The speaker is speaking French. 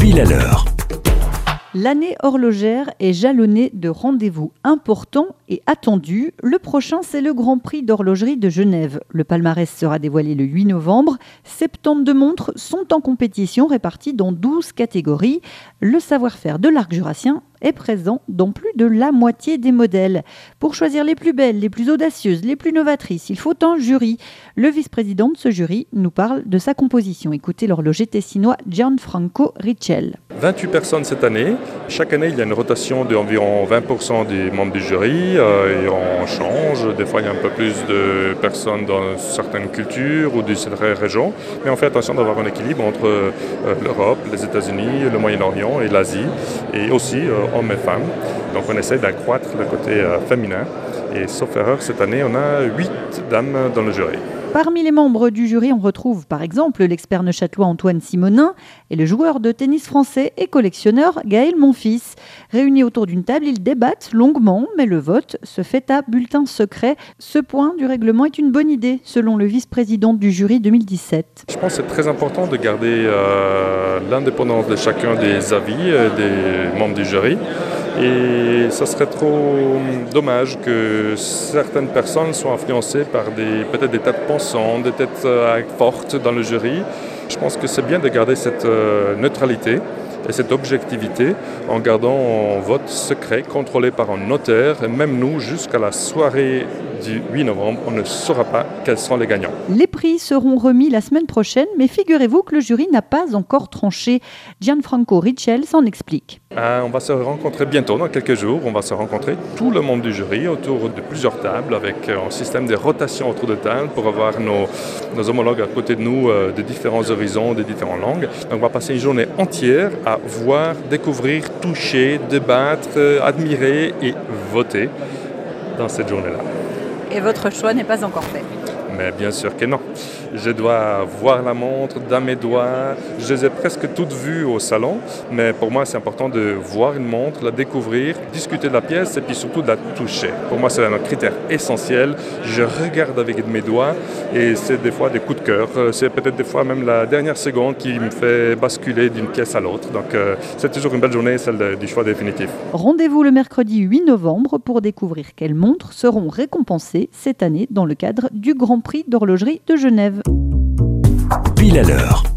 Pile à l'heure. L'année horlogère est jalonnée de rendez-vous importants et attendus. Le prochain, c'est le Grand Prix d'horlogerie de Genève. Le palmarès sera dévoilé le 8 novembre. 72 montres sont en compétition, réparties dans 12 catégories. Le savoir-faire de l'arc jurassien est présent dans plus de la moitié des modèles. Pour choisir les plus belles, les plus audacieuses, les plus novatrices, il faut un jury. Le vice-président de ce jury nous parle de sa composition. Écoutez l'horloger tessinois Gianfranco Richel. 28 personnes cette année. Chaque année, il y a une rotation d'environ 20% des membres du jury et on change. Des fois, il y a un peu plus de personnes dans certaines cultures ou de certaines régions. Mais on fait attention d'avoir un équilibre entre l'Europe, les États-Unis, le Moyen-Orient et l'Asie, et aussi hommes et femmes. Donc on essaie d'accroître le côté féminin. Et sauf erreur, cette année, on a 8 dames dans le jury. Parmi les membres du jury, on retrouve par exemple l'expert neuchâtelois Antoine Simonin et le joueur de tennis français et collectionneur Gaël Monfils. Réunis autour d'une table, ils débattent longuement, mais le vote se fait à bulletin secret. Ce point du règlement est une bonne idée, selon le vice-président du jury 2017. Je pense que c'est très important de garder l'indépendance de chacun des avis des membres du jury. Et ça serait trop dommage que certaines personnes soient influencées par peut-être des têtes pensantes, des têtes fortes dans le jury. Je pense que c'est bien de garder cette neutralité et cette objectivité en gardant un vote secret contrôlé par un notaire. Et même nous, jusqu'à la soirée du 8 novembre, on ne saura pas quels sont les gagnants. Les prix seront remis la semaine prochaine, mais figurez-vous que le jury n'a pas encore tranché. Gianfranco Richel s'en explique. On va se rencontrer bientôt, dans quelques jours. On va se rencontrer tout le monde du jury autour de plusieurs tables avec un système de rotation autour de table pour avoir nos homologues à côté de nous de différents horizons, de différentes langues. Donc on va passer une journée entière à voir, découvrir, toucher, débattre, admirer et voter dans cette journée-là. Et votre choix n'est pas encore fait? Mais bien sûr que non. Je dois voir la montre dans mes doigts. Je les ai presque toutes vues au salon, mais pour moi, c'est important de voir une montre, la découvrir, discuter de la pièce et puis surtout de la toucher. Pour moi, c'est un critère essentiel. Je regarde avec mes doigts et c'est des fois des coups de cœur. C'est peut-être des fois même la dernière seconde qui me fait basculer d'une pièce à l'autre. Donc, c'est toujours une belle journée, celle du choix définitif. Rendez-vous le mercredi 8 novembre pour découvrir quelles montres seront récompensées cette année dans le cadre du Grand Prix d'horlogerie de Genève. Pile à l'heure.